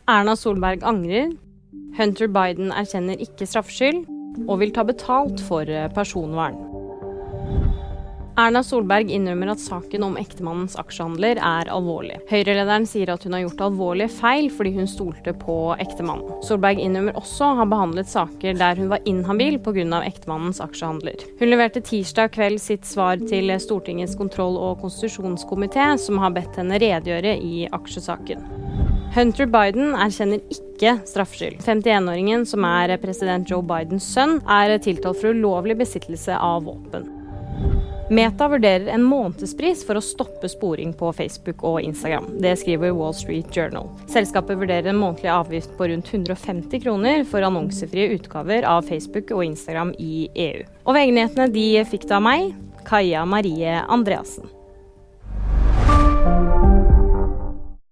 Erna Solberg angrer, Hunter Biden erkjenner ikke straffskyld og vil ta betalt for personvern. Erna Solberg innrømmer at saken om ektemannens aksjehandler er alvorlig. Høyre-lederen sier at hun har gjort alvorlige feil fordi hun stolte på ektemannen. Solberg innrømmer også å ha behandlet saker der hun var inhabil på grunn av ektemannens aksjehandler. Hun leverte tirsdag kveld sitt svar til Stortingets kontroll- og konstitusjonskomité, som har bedt henne redegjøre i aksjesaken. Hunter Biden erkjenner ikke straffskyld. 51-åringen, som er president Joe Bidens sønn, er tiltalt for ulovlig besittelse av våpen. Meta vurderer en månedspris for å stoppe sporing på Facebook og Instagram. Det skriver Wall Street Journal. Selskapet vurderer en månedlig avgift på rundt 150 kroner for annonsefrie utgaver av Facebook og Instagram i EU. Og VG-nyhetene de fikk det av meg, Kaja Marie Andreassen.